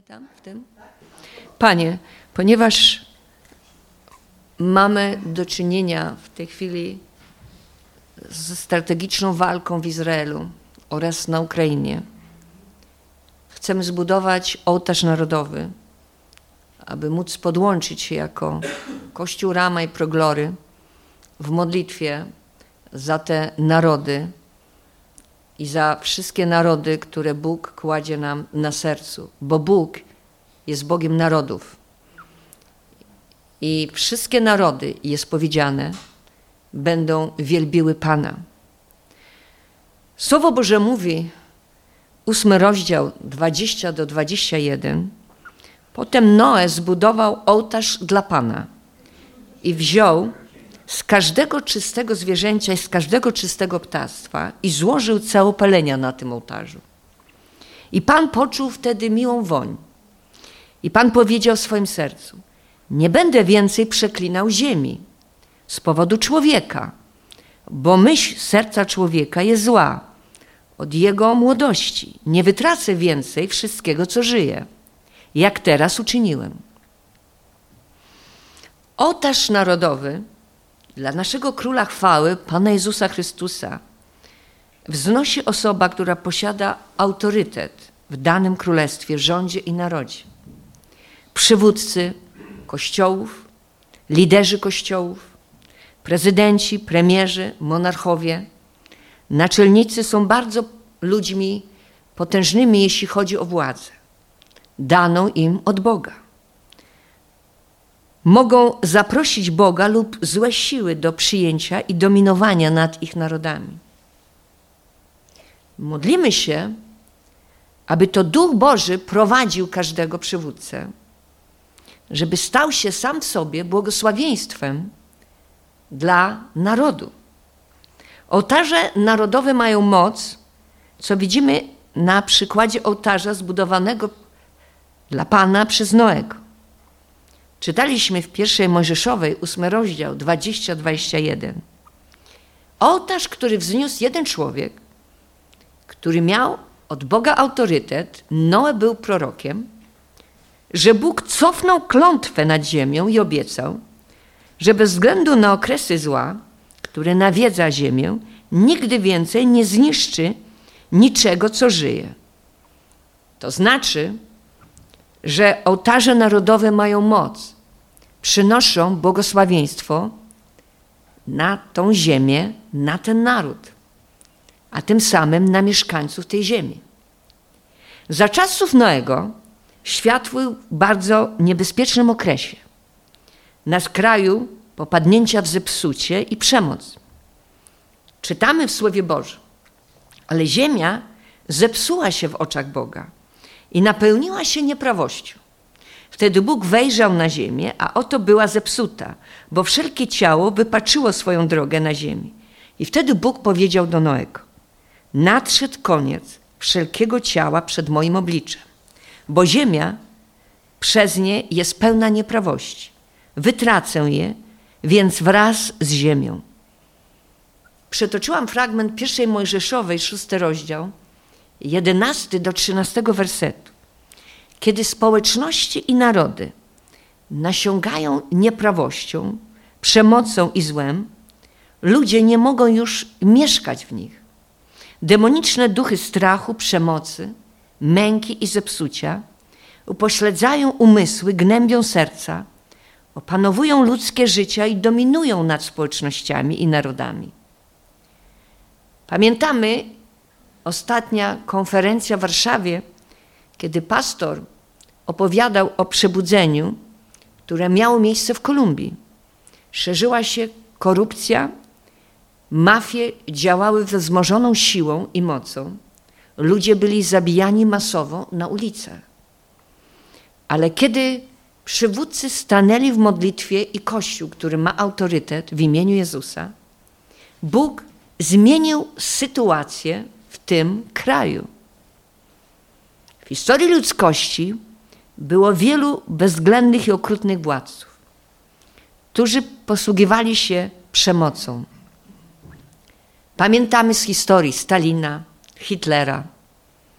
Nie tam, w tym? Panie, ponieważ mamy do czynienia w tej chwili ze strategiczną walką w Izraelu oraz na Ukrainie, chcemy zbudować ołtarz narodowy, aby móc podłączyć się jako Kościół Rama i Proglory w modlitwie za te narody i za wszystkie narody, które Bóg kładzie nam na sercu, bo Bóg jest Bogiem narodów. I wszystkie narody, jest powiedziane, będą wielbiły Pana. Słowo Boże mówi, 8 rozdział 20-21, potem Noe zbudował ołtarz dla Pana i wziął z każdego czystego zwierzęcia i z każdego czystego ptactwa i złożył całopalenia na tym ołtarzu. I Pan poczuł wtedy miłą woń. I Pan powiedział w swoim sercu, nie będę więcej przeklinał ziemi z powodu człowieka, bo myśl serca człowieka jest zła od jego młodości. Nie wytracę więcej wszystkiego, co żyje, jak teraz uczyniłem. Ołtarz narodowy dla naszego Króla Chwały, Pana Jezusa Chrystusa, wznosi osoba, która posiada autorytet w danym królestwie, rządzie i narodzie. Przywódcy kościołów, liderzy kościołów, prezydenci, premierzy, monarchowie, naczelnicy są bardzo ludźmi potężnymi, jeśli chodzi o władzę, daną im od Boga. Mogą zaprosić Boga lub złe siły do przyjęcia i dominowania nad ich narodami. Modlimy się, aby to Duch Boży prowadził każdego przywódcę, żeby stał się sam w sobie błogosławieństwem dla narodu. Ołtarze narodowe mają moc, co widzimy na przykładzie ołtarza zbudowanego dla Pana przez Noego. Czytaliśmy w 1 Mojżeszowej, 8 rozdział, 20-21. Ołtarz, który wzniósł jeden człowiek, który miał od Boga autorytet, Noe był prorokiem, że Bóg cofnął klątwę nad ziemią i obiecał, że bez względu na okresy zła, które nawiedza ziemię, nigdy więcej nie zniszczy niczego, co żyje. To znaczy, że ołtarze narodowe mają moc, przynoszą błogosławieństwo na tą ziemię, na ten naród, a tym samym na mieszkańców tej ziemi. Za czasów Noego świat był w bardzo niebezpiecznym okresie, na skraju popadnięcia w zepsucie i przemoc. Czytamy w Słowie Bożym, ale ziemia zepsuła się w oczach Boga i napełniła się nieprawością. Wtedy Bóg wejrzał na ziemię, a oto była zepsuta, bo wszelkie ciało wypaczyło swoją drogę na ziemi. I wtedy Bóg powiedział do Noego, nadszedł koniec wszelkiego ciała przed moim obliczem, bo ziemia przez nie jest pełna nieprawości. Wytracę je, więc wraz z ziemią. Przetoczyłam fragment 1 Mojżeszowej, 6 rozdział, 11-13 wersetu. Kiedy społeczności i narody nasiągają nieprawością, przemocą i złem, ludzie nie mogą już mieszkać w nich. Demoniczne duchy strachu, przemocy, męki i zepsucia upośledzają umysły, gnębią serca, opanowują ludzkie życia i dominują nad społecznościami i narodami. Pamiętamy ostatnia konferencja w Warszawie, kiedy pastor opowiadał o przebudzeniu, które miało miejsce w Kolumbii. Szerzyła się korupcja, mafie działały ze wzmożoną siłą i mocą. Ludzie byli zabijani masowo na ulicach. Ale kiedy przywódcy stanęli w modlitwie i Kościół, który ma autorytet w imieniu Jezusa, Bóg zmienił sytuację w tym kraju. W historii ludzkości było wielu bezwzględnych i okrutnych władców, którzy posługiwali się przemocą. Pamiętamy z historii Stalina, Hitlera,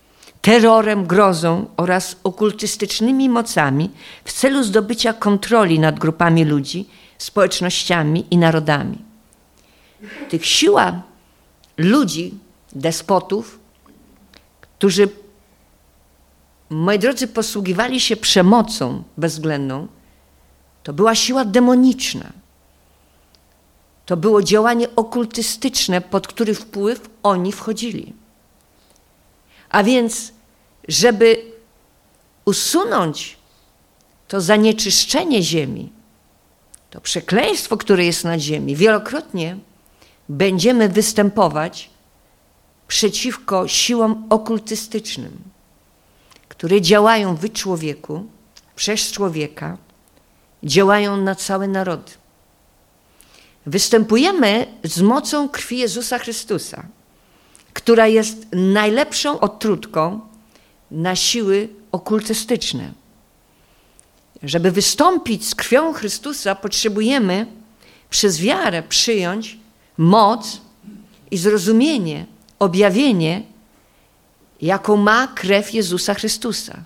terrorem, grozą oraz okultystycznymi mocami w celu zdobycia kontroli nad grupami ludzi, społecznościami i narodami. Tych siła ludzi, despotów, którzy, moi drodzy, posługiwali się przemocą bezwzględną, to była siła demoniczna. To było działanie okultystyczne, pod który wpływ oni wchodzili. A więc, żeby usunąć to zanieczyszczenie ziemi, to przekleństwo, które jest na ziemi, wielokrotnie będziemy występować przeciwko siłom okultystycznym, które działają w człowieku, przez człowieka, działają na całe narody. Występujemy z mocą krwi Jezusa Chrystusa, która jest najlepszą otrutką na siły okultystyczne. Żeby wystąpić z krwią Chrystusa, potrzebujemy przez wiarę przyjąć moc i zrozumienie, objawienie, jaką ma krew Jezusa Chrystusa.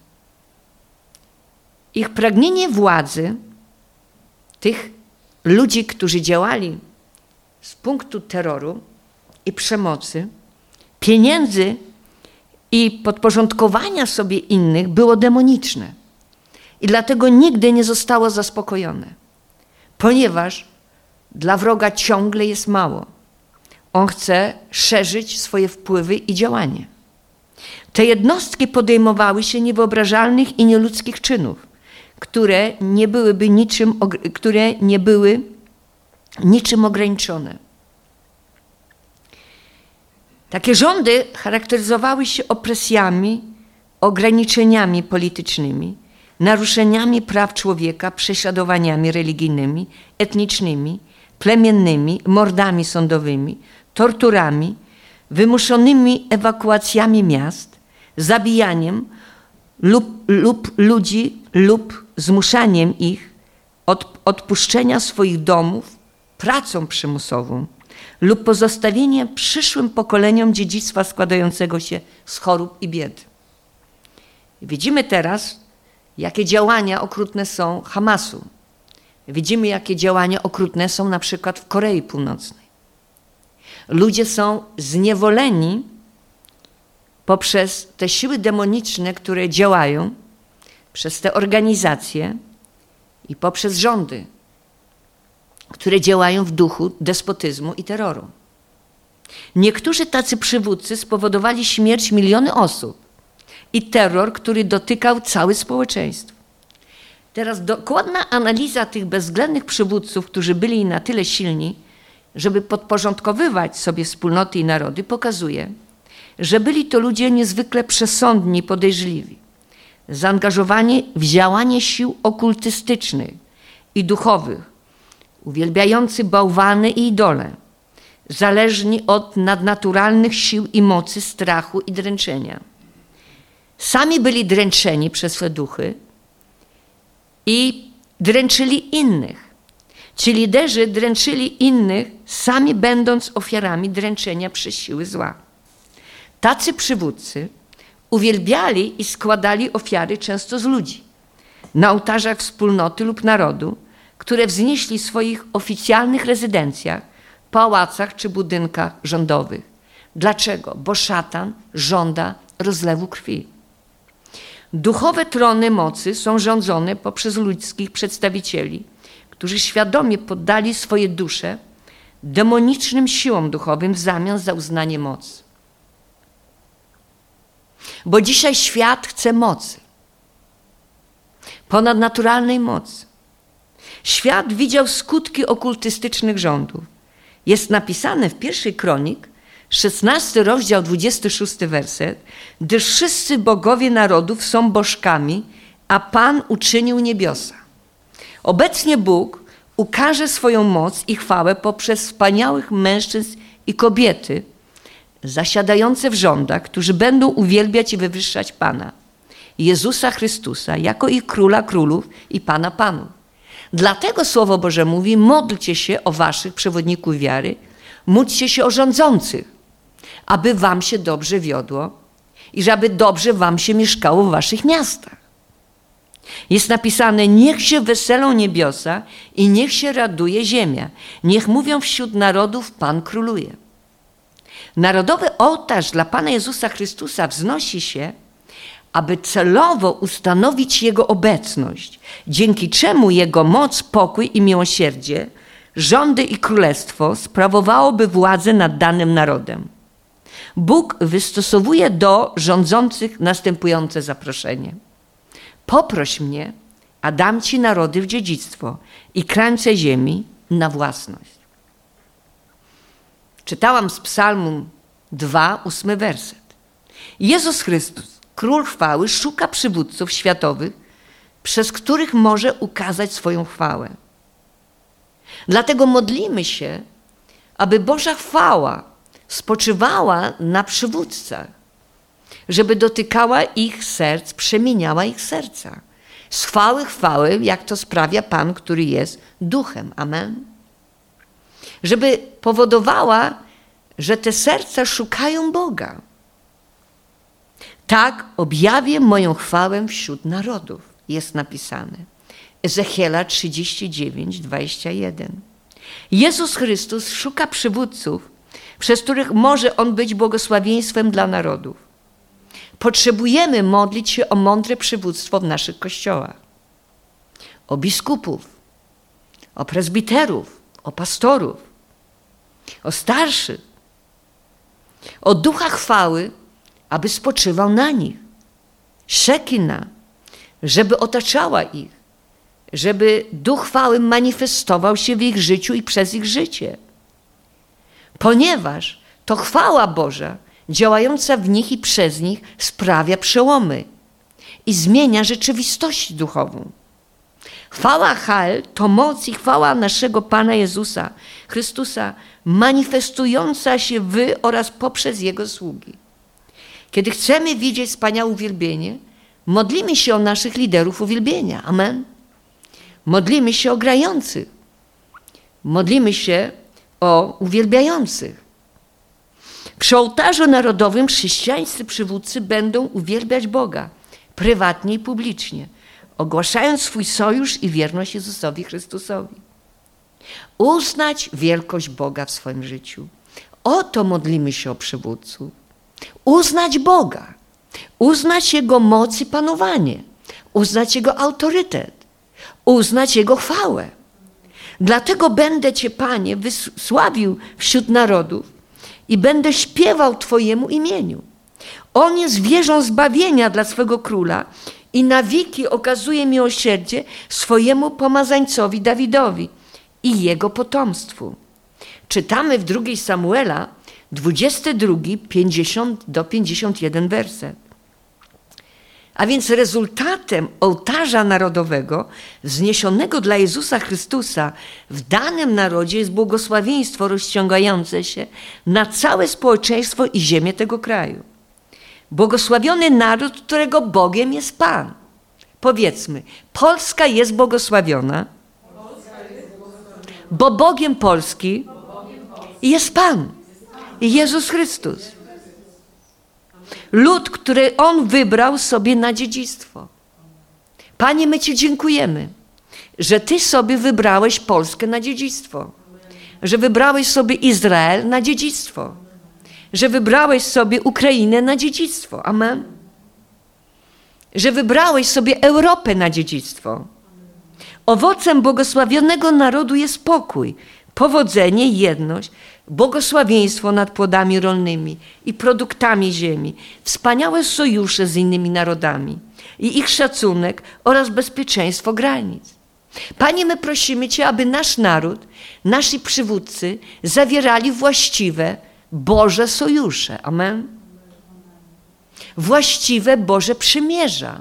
Ich pragnienie władzy, tych ludzi, którzy działali z punktu terroru i przemocy, pieniędzy i podporządkowania sobie innych, było demoniczne. I dlatego nigdy nie zostało zaspokojone, ponieważ dla wroga ciągle jest mało. On chce szerzyć swoje wpływy i działanie. Te jednostki podejmowały się niewyobrażalnych i nieludzkich czynów, które nie były niczym ograniczone. Takie rządy charakteryzowały się opresjami, ograniczeniami politycznymi, naruszeniami praw człowieka, prześladowaniami religijnymi, etnicznymi, plemiennymi, mordami sądowymi, torturami, wymuszonymi ewakuacjami miast, zabijaniem ludzi lub zmuszaniem ich odpuszczenia swoich domów, pracą przymusową lub pozostawienie przyszłym pokoleniom dziedzictwa składającego się z chorób i biedy. Widzimy teraz, jakie działania okrutne są Hamasu. Widzimy, jakie działania okrutne są na przykład w Korei Północnej. Ludzie są zniewoleni poprzez te siły demoniczne, które działają, przez te organizacje i poprzez rządy, które działają w duchu despotyzmu i terroru. Niektórzy tacy przywódcy spowodowali śmierć miliony osób i terror, który dotykał całe społeczeństwo. Teraz dokładna analiza tych bezwzględnych przywódców, którzy byli na tyle silni, żeby podporządkowywać sobie wspólnoty i narody, pokazuje, że byli to ludzie niezwykle przesądni i podejrzliwi, zaangażowani w działanie sił okultystycznych i duchowych, uwielbiający bałwany i idole, zależni od nadnaturalnych sił i mocy strachu i dręczenia. Sami byli dręczeni przez swe duchy i dręczyli innych. Ci liderzy dręczyli innych, sami będąc ofiarami dręczenia przez siły zła. Tacy przywódcy uwielbiali i składali ofiary często z ludzi na ołtarzach wspólnoty lub narodu, które wznieśli w swoich oficjalnych rezydencjach, pałacach czy budynkach rządowych. Dlaczego? Bo szatan żąda rozlewu krwi. Duchowe trony mocy są rządzone poprzez ludzkich przedstawicieli, którzy świadomie poddali swoje dusze demonicznym siłom duchowym w zamian za uznanie mocy. Bo dzisiaj świat chce mocy, ponadnaturalnej mocy. Świat widział skutki okultystycznych rządów. Jest napisane w pierwszej Kronik, 16 rozdział, 26 werset, gdyż wszyscy bogowie narodów są bożkami, a Pan uczynił niebiosa. Obecnie Bóg ukaże swoją moc i chwałę poprzez wspaniałych mężczyzn i kobiety zasiadające w rządach, którzy będą uwielbiać i wywyższać Pana, Jezusa Chrystusa, jako i Króla Królów i Pana Panów. Dlatego Słowo Boże mówi, módlcie się o waszych przewodników wiary, módlcie się o rządzących, aby wam się dobrze wiodło i żeby dobrze wam się mieszkało w waszych miastach. Jest napisane, niech się weselą niebiosa i niech się raduje ziemia. Niech mówią wśród narodów, Pan króluje. Narodowy ołtarz dla Pana Jezusa Chrystusa wznosi się, aby celowo ustanowić Jego obecność, dzięki czemu Jego moc, pokój i miłosierdzie, rządy i królestwo sprawowałoby władzę nad danym narodem. Bóg wystosowuje do rządzących następujące zaproszenie. Poproś mnie, a dam ci narody w dziedzictwo i krańce ziemi na własność. Czytałam z Psalmu 2, 8 werset. Jezus Chrystus, Król chwały, szuka przywódców światowych, przez których może ukazać swoją chwałę. Dlatego modlimy się, aby Boża chwała spoczywała na przywódcach, żeby dotykała ich serc, przemieniała ich serca. Z chwały chwały, jak to sprawia Pan, który jest duchem. Amen. Żeby powodowała, że te serca szukają Boga. Tak objawię moją chwałę wśród narodów, jest napisane. Ezechiela 39, 21. Jezus Chrystus szuka przywódców, przez których może On być błogosławieństwem dla narodów. Potrzebujemy modlić się o mądre przywództwo w naszych kościołach. O biskupów, o prezbiterów, o pastorów, o starszych, o ducha chwały, aby spoczywał na nich. Szekina, żeby otaczała ich, żeby duch chwały manifestował się w ich życiu i przez ich życie. Ponieważ to chwała Boża, działająca w nich i przez nich, sprawia przełomy i zmienia rzeczywistość duchową. Chwała Hal to moc i chwała naszego Pana Jezusa Chrystusa, manifestująca się w oraz poprzez Jego sługi. Kiedy chcemy widzieć wspaniałe uwielbienie, modlimy się o naszych liderów uwielbienia. Amen. Modlimy się o grających. Modlimy się o uwielbiających. Przy ołtarzu narodowym chrześcijańscy przywódcy będą uwielbiać Boga prywatnie i publicznie, ogłaszając swój sojusz i wierność Jezusowi Chrystusowi. Uznać wielkość Boga w swoim życiu. O to modlimy się o przywódców. Uznać Boga, uznać Jego moc i panowanie, uznać Jego autorytet, uznać Jego chwałę. Dlatego będę Cię, Panie, wysławił wśród narodów i będę śpiewał Twojemu imieniu. On jest wieżą zbawienia dla swego króla i na wieki okazuje miłosierdzie swojemu pomazańcowi Dawidowi i jego potomstwu. Czytamy w 2 Samuela 22, 50 do 51 werset. A więc rezultatem ołtarza narodowego wzniesionego dla Jezusa Chrystusa w danym narodzie jest błogosławieństwo rozciągające się na całe społeczeństwo i ziemię tego kraju. Błogosławiony naród, którego Bogiem jest Pan. Powiedzmy, Polska jest błogosławiona, bo Bogiem Polski jest Pan, Jezus Chrystus. Lud, który On wybrał sobie na dziedzictwo. Panie, my Ci dziękujemy, że Ty sobie wybrałeś Polskę na dziedzictwo, że wybrałeś sobie Izrael na dziedzictwo, że wybrałeś sobie Ukrainę na dziedzictwo. Amen. Że wybrałeś sobie Europę na dziedzictwo. Owocem błogosławionego narodu jest pokój, powodzenie, jedność, błogosławieństwo nad płodami rolnymi i produktami ziemi, wspaniałe sojusze z innymi narodami i ich szacunek oraz bezpieczeństwo granic. Panie, my prosimy Cię, aby nasz naród, nasi przywódcy zawierali właściwe Boże sojusze. Amen. Właściwe Boże przymierza.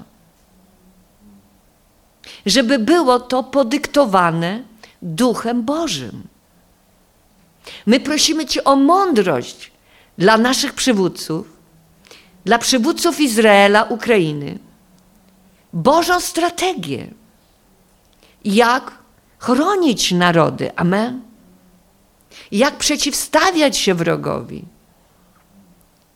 Żeby było to podyktowane Duchem Bożym. My prosimy Cię o mądrość dla naszych przywódców, dla przywódców Izraela, Ukrainy. Bożą strategię, jak chronić narody. Amen. Jak przeciwstawiać się wrogowi.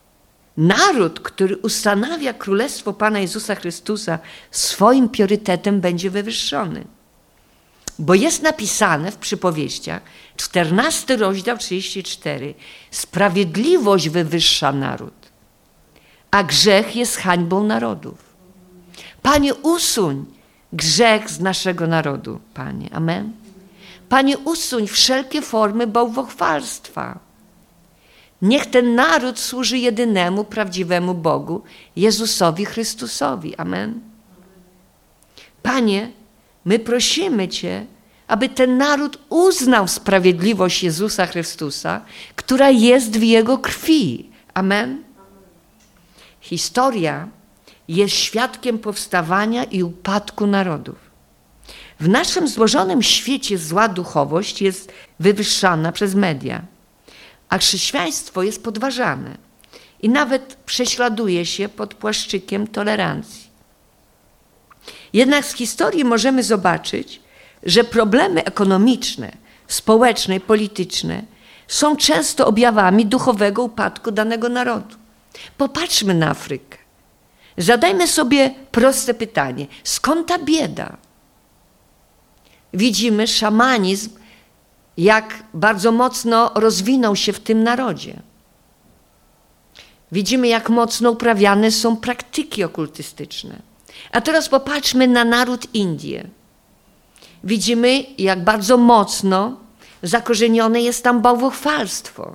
naród, który ustanawia Królestwo Pana Jezusa Chrystusa swoim priorytetem, będzie wywyższony. Bo jest napisane w Przypowieściach, 14 rozdział 34, sprawiedliwość wywyższa naród, a grzech jest hańbą narodów. Panie, usuń grzech z naszego narodu, Panie. Amen. Panie, usuń wszelkie formy bałwochwalstwa. Niech ten naród służy jedynemu, prawdziwemu Bogu, Jezusowi Chrystusowi. Amen. Panie, my prosimy Cię, aby ten naród uznał sprawiedliwość Jezusa Chrystusa, która jest w Jego krwi. Amen. Historia jest świadkiem powstawania i upadku narodów. W naszym złożonym świecie zła duchowość jest wywyższana przez media, a chrześcijaństwo jest podważane i nawet prześladuje się pod płaszczykiem tolerancji. Jednak z historii możemy zobaczyć, że problemy ekonomiczne, społeczne i polityczne są często objawami duchowego upadku danego narodu. Popatrzmy na Afrykę. Zadajmy sobie proste pytanie. Skąd ta bieda? Widzimy szamanizm, jak bardzo mocno rozwinął się w tym narodzie. Widzimy, jak mocno uprawiane są praktyki okultystyczne. A teraz popatrzmy na naród Indii. Widzimy, jak bardzo mocno zakorzenione jest tam bałwochwalstwo.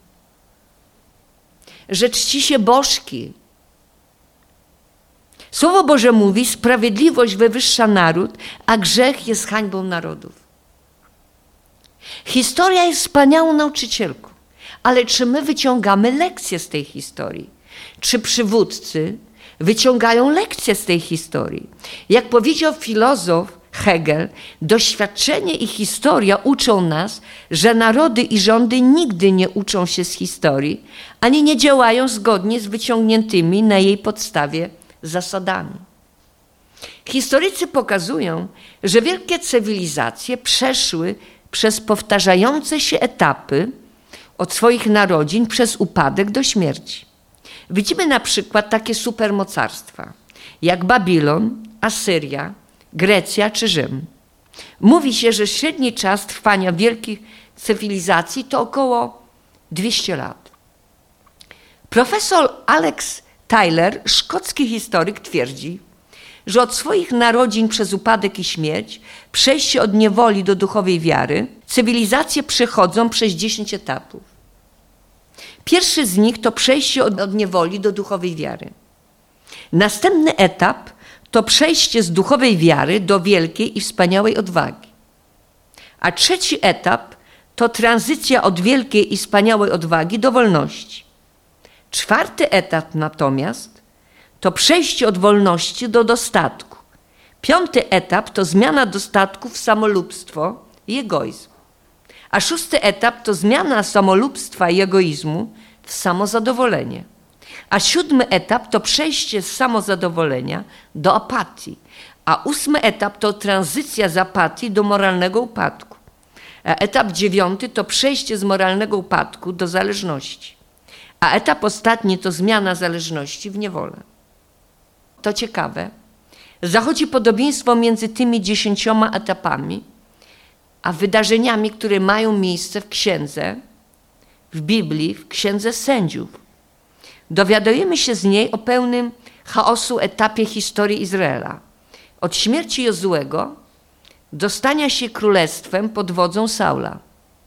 Że czci się bożki. Słowo Boże mówi, sprawiedliwość wywyższa naród, a grzech jest hańbą narodów. Historia jest wspaniałą nauczycielką, ale czy my wyciągamy lekcje z tej historii? Czy przywódcy wyciągają lekcje z tej historii? Jak powiedział filozof Hegel, doświadczenie i historia uczą nas, że narody i rządy nigdy nie uczą się z historii, ani nie działają zgodnie z wyciągniętymi na jej podstawie zasadami. Historycy pokazują, że wielkie cywilizacje przeszły przez powtarzające się etapy od swoich narodzin przez upadek do śmierci. Widzimy na przykład takie supermocarstwa jak Babilon, Asyria, Grecja czy Rzym. Mówi się, że średni czas trwania wielkich cywilizacji to około 200 lat. Profesor Alex Tyler, szkocki historyk, twierdzi, że od swoich narodzin przez upadek i śmierć, przejście od niewoli do duchowej wiary, cywilizacje przechodzą przez 10 etapów. Pierwszy z nich to przejście od niewoli do duchowej wiary. Następny etap to przejście z duchowej wiary do wielkiej i wspaniałej odwagi. A trzeci etap to tranzycja od wielkiej i wspaniałej odwagi do wolności. Czwarty etap natomiast to przejście od wolności do dostatku. Piąty etap to zmiana dostatku w samolubstwo i egoizm. A szósty etap to zmiana samolubstwa i egoizmu w samozadowolenie. A siódmy etap to przejście z samozadowolenia do apatii. A ósmy etap to tranzycja z apatii do moralnego upadku. A etap 9 to przejście z moralnego upadku do zależności. A etap ostatni to zmiana zależności w niewolę. To ciekawe. Zachodzi podobieństwo między tymi 10 etapami, a wydarzeniami, które mają miejsce w księdze, w Biblii, w księdze Sędziów. Dowiadujemy się z niej o pełnym chaosu etapie historii Izraela. Od śmierci Jozuego do stania się królestwem pod wodzą Saula.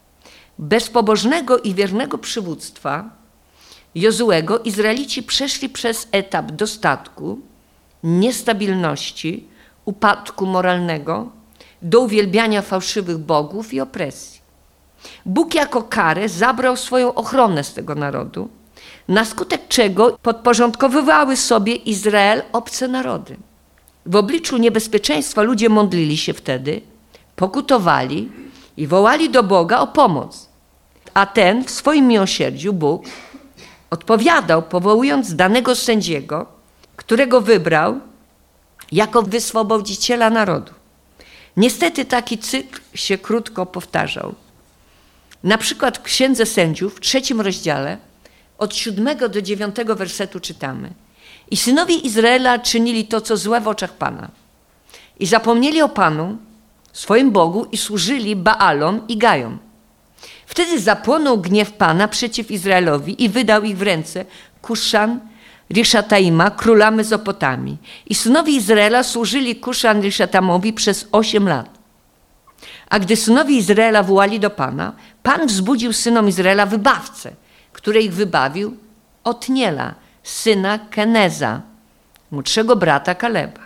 Bez pobożnego i wiernego przywództwa Jozuego Izraelici przeszli przez etap dostatku, niestabilności, upadku moralnego, do uwielbiania fałszywych bogów i opresji. Bóg jako karę zabrał swoją ochronę z tego narodu, na skutek czego podporządkowywały sobie Izrael obce narody. W obliczu niebezpieczeństwa ludzie modlili się wtedy, pokutowali i wołali do Boga o pomoc. A ten w swoim miłosierdziu, Bóg, odpowiadał, powołując danego sędziego, którego wybrał jako wyswobodziciela narodu. Niestety taki cykl się krótko powtarzał. Na przykład w Księdze Sędziów w 3 rozdziale od 7 do 9 wersetu czytamy. I synowie Izraela czynili to, co złe w oczach Pana. I zapomnieli o Panu, swoim Bogu, i służyli Baalom i Gajom. Wtedy zapłonął gniew Pana przeciw Izraelowi i wydał ich w ręce Kuszan Riszataima, króla Mezopotamii. I synowie Izraela służyli Kuszan Riszataimowi przez 8 lat. A gdy synowie Izraela wołali do Pana, Pan wzbudził synom Izraela wybawcę, który ich wybawił, Otniela, syna Keneza, młodszego brata Kaleba.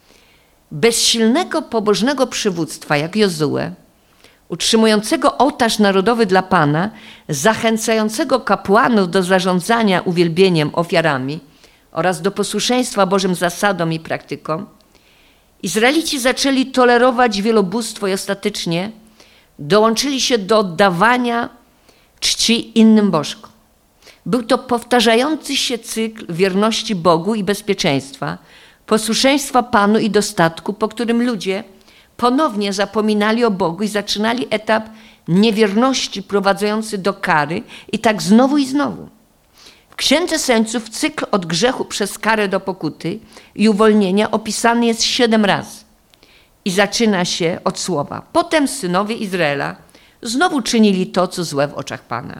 Bez silnego, pobożnego przywództwa jak Jozue, utrzymującego ołtarz narodowy dla Pana, zachęcającego kapłanów do zarządzania uwielbieniem, ofiarami oraz do posłuszeństwa Bożym zasadom i praktykom, Izraelici zaczęli tolerować wielobóstwo i ostatecznie dołączyli się do oddawania czci innym bożkom. Był to powtarzający się cykl wierności Bogu i bezpieczeństwa, posłuszeństwa Panu i dostatku, po którym ludzie ponownie zapominali o Bogu i zaczynali etap niewierności prowadzący do kary i tak znowu i znowu. W Księdze Sędziów cykl od grzechu przez karę do pokuty i uwolnienia opisany jest 7 razy i zaczyna się od słowa. Potem synowie Izraela znowu czynili to, co złe w oczach Pana.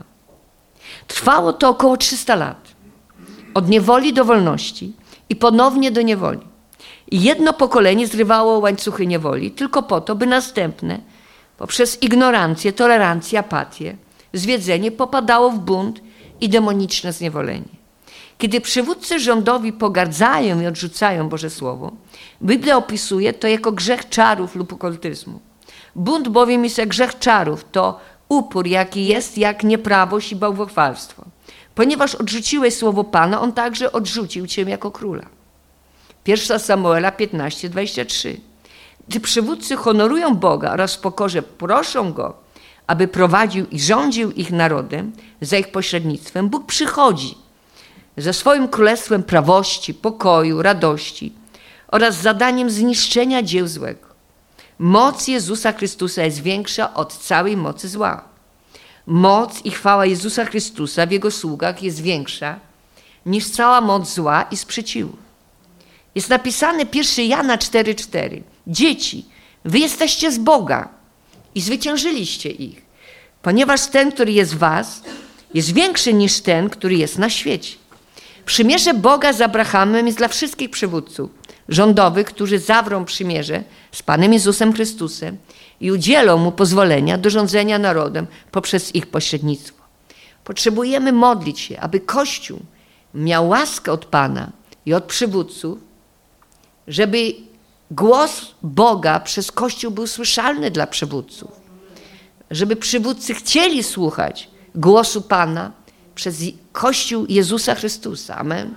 Trwało to około 300 lat. Od niewoli do wolności i ponownie do niewoli. I jedno pokolenie zrywało łańcuchy niewoli tylko po to, by następne poprzez ignorancję, tolerancję, apatię, zwiedzenie popadało w bunt i demoniczne zniewolenie. Kiedy przywódcy rządowi pogardzają i odrzucają Boże Słowo, Biblia opisuje to jako grzech czarów lub okultyzmu. Bunt bowiem jest jak grzech czarów, to upór, jaki jest jak nieprawość i bałwochwalstwo. Ponieważ odrzuciłeś Słowo Pana, On także odrzucił Cię jako króla. 1 Samuela 15:23. Gdy przywódcy honorują Boga oraz w pokorze proszą Go, aby prowadził i rządził ich narodem za ich pośrednictwem, Bóg przychodzi ze swoim królestwem prawości, pokoju, radości oraz zadaniem zniszczenia dzieł złego. Moc Jezusa Chrystusa jest większa od całej mocy zła. Moc i chwała Jezusa Chrystusa w Jego sługach jest większa niż cała moc zła i sprzeciwu. Jest napisane 1 Jana 4:4. Dzieci, wy jesteście z Boga i zwyciężyliście ich, ponieważ ten, który jest w was, jest większy niż ten, który jest na świecie. Przymierze Boga z Abrahamem jest dla wszystkich przywódców rządowych, którzy zawrą przymierze z Panem Jezusem Chrystusem i udzielą Mu pozwolenia do rządzenia narodem poprzez ich pośrednictwo. Potrzebujemy modlić się, aby Kościół miał łaskę od Pana i od przywódców, żeby głos Boga przez Kościół był słyszalny dla przywódców, żeby przywódcy chcieli słuchać głosu Pana przez Kościół Jezusa Chrystusa. Amen.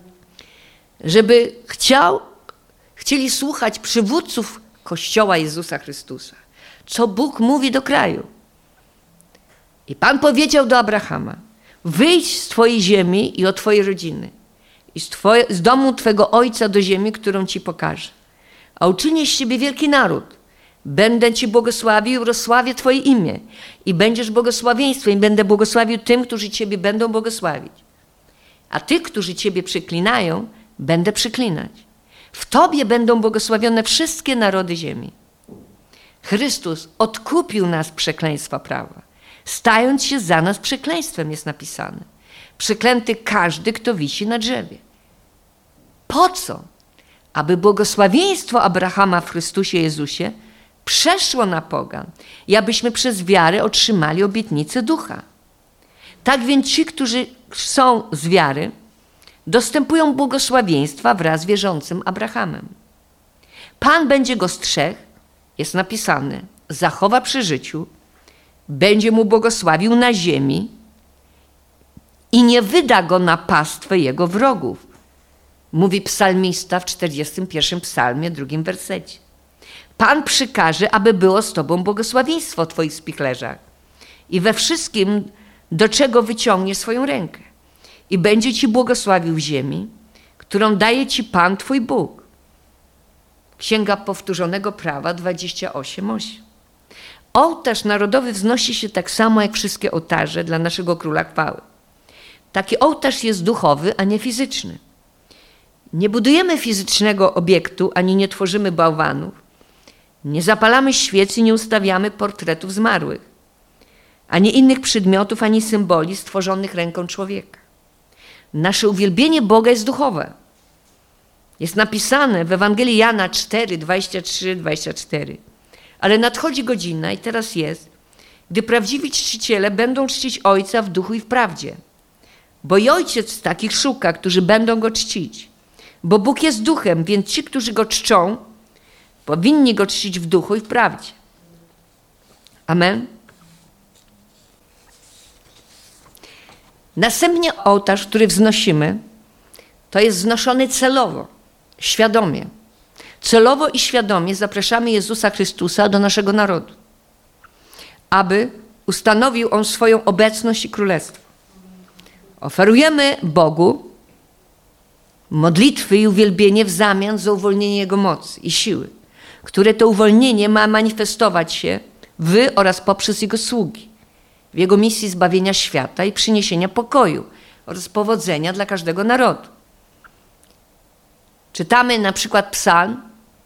Żeby chcieli słuchać przywódców Kościoła Jezusa Chrystusa, co Bóg mówi do kraju. I Pan powiedział do Abrahama: wyjdź z twojej ziemi i od twojej rodziny i z domu twego ojca do ziemi, którą ci pokażę. A uczynię z ciebie wielki naród. Będę ci błogosławił, rozsławię twoje imię i będziesz błogosławieństwem i będę błogosławił tym, którzy ciebie będą błogosławić. A tych, którzy ciebie przyklinają, będę przyklinać. W tobie będą błogosławione wszystkie narody ziemi. Chrystus odkupił nas z przekleństwa prawa, stając się za nas przekleństwem, jest napisane. Przeklęty każdy, kto wisi na drzewie. Po co? Aby błogosławieństwo Abrahama w Chrystusie Jezusie przeszło na pogan i abyśmy przez wiarę otrzymali obietnicę Ducha. Tak więc ci, którzy są z wiary, dostępują błogosławieństwa wraz z wierzącym Abrahamem. Pan będzie go strzegł, jest napisane, zachowa przy życiu, będzie mu błogosławił na ziemi i nie wyda go na pastwę jego wrogów. Mówi psalmista w 41 psalmie, 2 wersecie. Pan przykaże, aby było z tobą błogosławieństwo w twoich spichlerzach i we wszystkim, do czego wyciągniesz swoją rękę. I będzie ci błogosławił w ziemi, którą daje ci Pan twój Bóg. Księga Powtórzonego Prawa 28:8. Ołtarz narodowy wznosi się tak samo jak wszystkie ołtarze dla naszego Króla Chwały. Taki ołtarz jest duchowy, a nie fizyczny. Nie budujemy fizycznego obiektu, ani nie tworzymy bałwanów. Nie zapalamy świec i nie ustawiamy portretów zmarłych, ani innych przedmiotów, ani symboli stworzonych ręką człowieka. Nasze uwielbienie Boga jest duchowe. Jest napisane w Ewangelii Jana 4, 23-24. Ale nadchodzi godzina i teraz jest, gdy prawdziwi czciciele będą czcić Ojca w duchu i w prawdzie. Bo i Ojciec takich szuka, którzy będą Go czcić. Bo Bóg jest duchem, więc ci, którzy Go czczą, powinni Go czcić w duchu i w prawdzie. Amen. Następnie ołtarz, który wznosimy, to jest wznoszony celowo, świadomie. Celowo i świadomie zapraszamy Jezusa Chrystusa do naszego narodu, aby ustanowił On swoją obecność i królestwo. Oferujemy Bogu modlitwy i uwielbienie w zamian za uwolnienie Jego mocy i siły, które to uwolnienie ma manifestować się w oraz poprzez Jego sługi, w Jego misji zbawienia świata i przyniesienia pokoju oraz powodzenia dla każdego narodu. Czytamy na przykład Psalm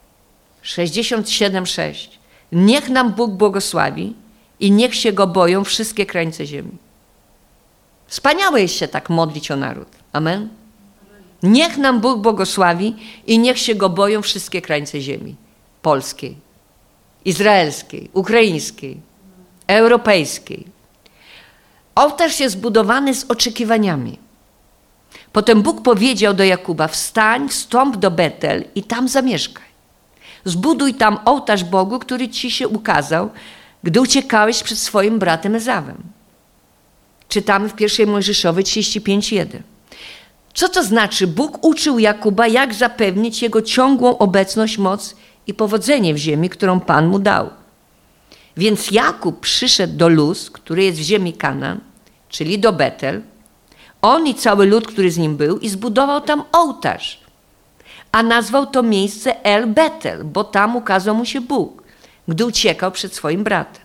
67:6. Niech nam Bóg błogosławi i niech się Go boją wszystkie krańce ziemi. Wspaniałe jest się tak modlić o naród. Amen. Niech nam Bóg błogosławi i niech się Go boją wszystkie krańce ziemi. Polskiej, izraelskiej, ukraińskiej, europejskiej. Ołtarz jest zbudowany z oczekiwaniami. Potem Bóg powiedział do Jakuba: wstań, wstąp do Betel i tam zamieszkaj. Zbuduj tam ołtarz Bogu, który ci się ukazał, gdy uciekałeś przed swoim bratem Ezawem. Czytamy w 1 Mojżeszowej 35:1. Co to znaczy? Bóg uczył Jakuba, jak zapewnić jego ciągłą obecność, moc i powodzenie w ziemi, którą Pan mu dał. Więc Jakub przyszedł do Luz, który jest w ziemi Kanaan, czyli do Betel, on i cały lud, który z nim był, i zbudował tam ołtarz, a nazwał to miejsce El Betel, bo tam ukazał mu się Bóg, gdy uciekał przed swoim bratem.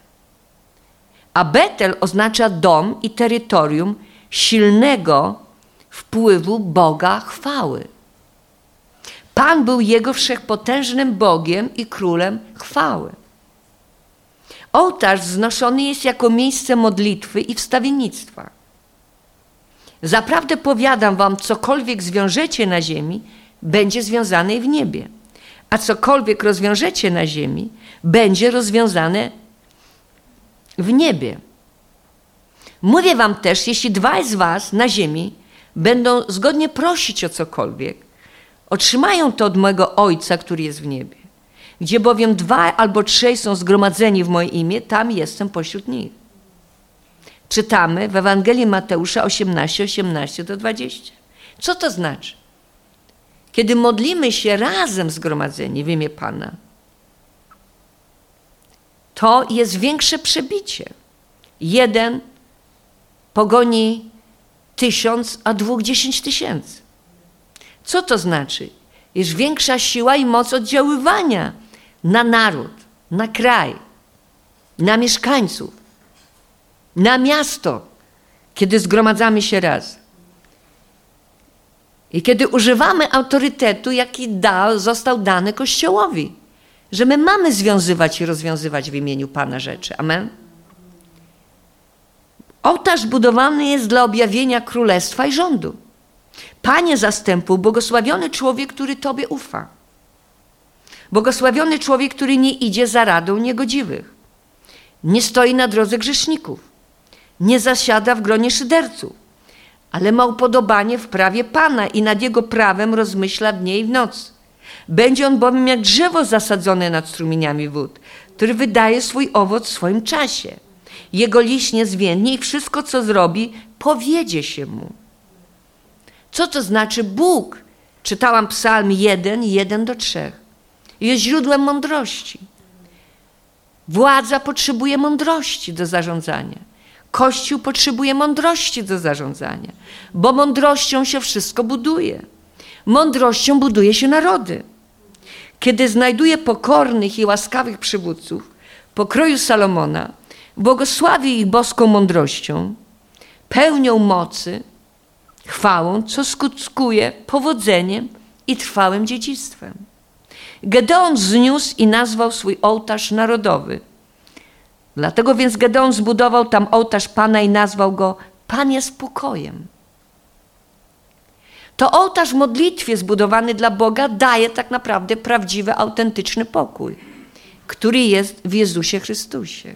A Betel oznacza dom i terytorium silnego wpływu Boga chwały. Pan był jego wszechpotężnym Bogiem i królem chwały. Ołtarz wznoszony jest jako miejsce modlitwy i wstawiennictwa. Zaprawdę powiadam wam, cokolwiek zwiążecie na ziemi, będzie związane i w niebie, a cokolwiek rozwiążecie na ziemi, będzie rozwiązane w niebie. Mówię wam też, jeśli dwaj z was na ziemi będą zgodnie prosić o cokolwiek, otrzymają to od mojego Ojca, który jest w niebie. Gdzie bowiem 2 albo 3 są zgromadzeni w moje imię, tam jestem pośród nich. Czytamy w Ewangelii Mateusza 18:18-20. Co to znaczy? Kiedy modlimy się razem zgromadzeni w imię Pana, to jest większe przebicie. 1 pogoni 1000, a 2 10 000. Co to znaczy? Jest większa siła i moc oddziaływania na naród, na kraj, na mieszkańców, na miasto, kiedy zgromadzamy się razem. I kiedy używamy autorytetu, jaki został dany Kościołowi, że my mamy związywać i rozwiązywać w imieniu Pana rzeczy. Amen? Ołtarz budowany jest dla objawienia królestwa i rządu. Panie zastępu, błogosławiony człowiek, który Tobie ufa. Błogosławiony człowiek, który nie idzie za radą niegodziwych. Nie stoi na drodze grzeszników. Nie zasiada w gronie szyderców, ale ma upodobanie w prawie Pana i nad Jego prawem rozmyśla dnie i w nocy. Będzie on bowiem jak drzewo zasadzone nad strumieniami wód, który wydaje swój owoc w swoim czasie. Jego liść nie zwiędnie i wszystko, co zrobi, powiedzie się mu. Co to znaczy Bóg? Czytałam Psalm 1, 1-3. Jest źródłem mądrości. Władza potrzebuje mądrości do zarządzania. Kościół potrzebuje mądrości do zarządzania, bo mądrością się wszystko buduje. Mądrością buduje się narody. Kiedy znajduje pokornych i łaskawych przywódców pokroju Salomona, błogosławi ich boską mądrością, pełnią mocy chwałą, co skutkuje powodzeniem i trwałym dziedzictwem. Gedeon zniósł i nazwał swój ołtarz narodowy. Dlatego więc Gedeon zbudował tam ołtarz Pana i nazwał go Pan jest pokojem. To ołtarz w modlitwie zbudowany dla Boga daje tak naprawdę prawdziwy, autentyczny pokój, który jest w Jezusie Chrystusie.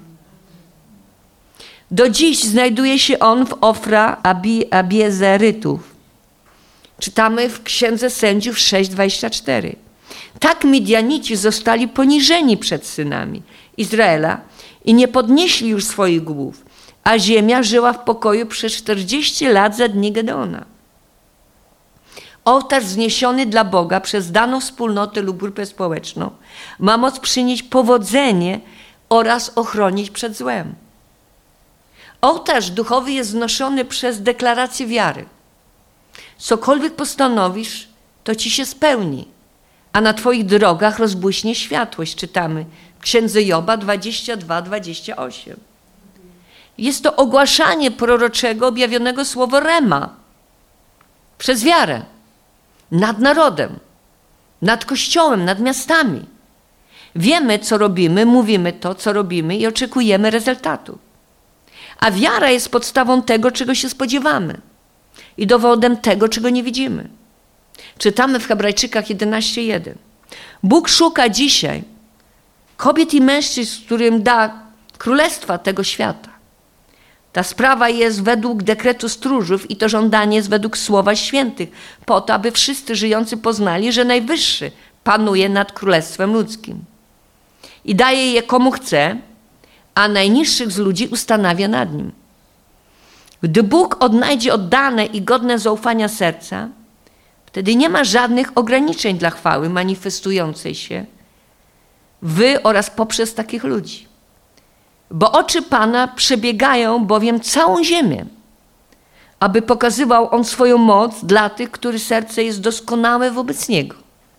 Do dziś znajduje się on w Ofra Abiezerytów. Czytamy w Księdze Sędziów 6:24. Tak Midianici zostali poniżeni przed synami Izraela i nie podnieśli już swoich głów, a ziemia żyła w pokoju przez 40 lat za dni Gedeona. Ołtarz wzniesiony dla Boga przez daną wspólnotę lub grupę społeczną ma moc przynieść powodzenie oraz ochronić przed złem. Ołtarz duchowy jest wznoszony przez deklarację wiary. Cokolwiek postanowisz, to ci się spełni, a na twoich drogach rozbłyśnie światłość, czytamy w Księdze Joba 22:28. Jest to ogłaszanie proroczego, objawionego słowo Rema przez wiarę nad narodem, nad Kościołem, nad miastami. Wiemy, co robimy, mówimy to, co robimy i oczekujemy rezultatu. A wiara jest podstawą tego, czego się spodziewamy i dowodem tego, czego nie widzimy. Czytamy w Hebrajczykach 11:1. Bóg szuka dzisiaj kobiet i mężczyzn, którym da królestwa tego świata. Ta sprawa jest według dekretu stróżów i to żądanie jest według słowa świętych, po to, aby wszyscy żyjący poznali, że Najwyższy panuje nad królestwem ludzkim. I daje je komu chce, a najniższych z ludzi ustanawia nad nim. Gdy Bóg odnajdzie oddane i godne zaufania serca, wtedy nie ma żadnych ograniczeń dla chwały manifestującej się w oraz poprzez takich ludzi. Bo oczy Pana przebiegają bowiem całą ziemię, aby pokazywał On swoją moc dla tych, których serce jest doskonałe wobec Niego.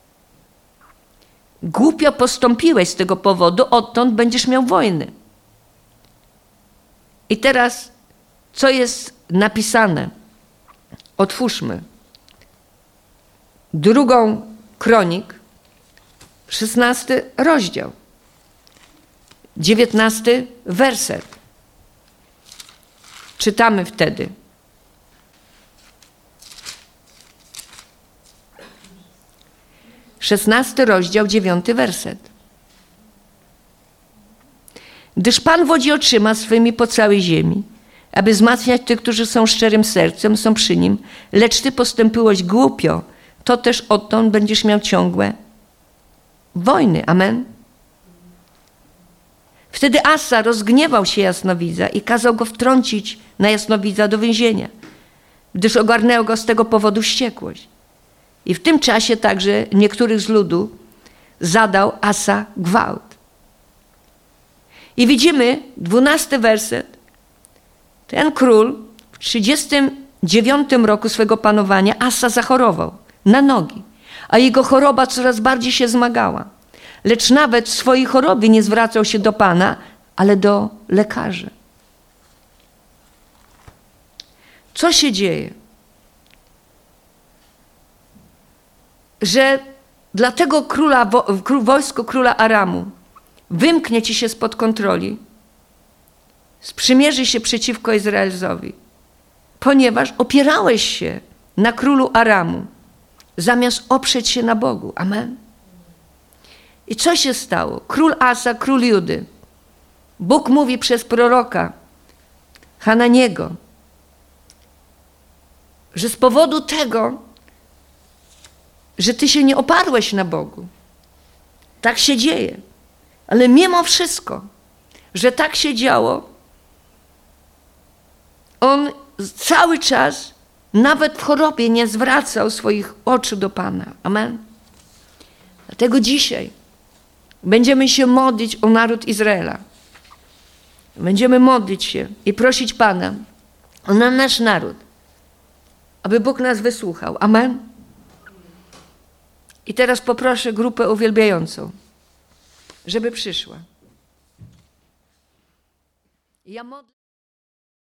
Głupio postąpiłeś z tego powodu, odtąd będziesz miał wojny. I teraz, co jest napisane? Otwórzmy. 2 Kronik, 16 rozdział, 19 werset. Czytamy wtedy. Szesnasty rozdział, 9 werset. Gdyż Pan wodzi oczyma swymi po całej ziemi, aby wzmacniać tych, którzy są szczerym sercem, są przy Nim, lecz Ty postąpiłeś głupio, to też odtąd będziesz miał ciągłe wojny. Amen. Wtedy Asa rozgniewał się jasnowidza i kazał go wtrącić na jasnowidza do więzienia, gdyż ogarnęła go z tego powodu wściekłość. I w tym czasie także niektórych z ludu zadał Asa gwałt. I widzimy 12 werset. Ten król w 39 roku swego panowania Asa zachorował na nogi, a jego choroba coraz bardziej się zmagała. Lecz nawet w swojej chorobie nie zwracał się do Pana, ale do lekarzy. Co się dzieje? Że dla tego wojsko króla Aramu wymknie ci się spod kontroli, sprzymierzy się przeciwko Izraelowi, ponieważ opierałeś się na królu Aramu, zamiast oprzeć się na Bogu. Amen. I co się stało? Król Asa, król Judy. Bóg mówi przez proroka Hananiego, że z powodu tego, że ty się nie oparłeś na Bogu, tak się dzieje. Ale mimo wszystko, że tak się działo, on cały czas, nawet w chorobie, nie zwracał swoich oczu do Pana. Amen. Dlatego dzisiaj będziemy się modlić o naród Izraela. Będziemy modlić się i prosić Pana o nasz naród, aby Bóg nas wysłuchał. Amen. I teraz poproszę grupę uwielbiającą, żeby przyszła. Ja modlę.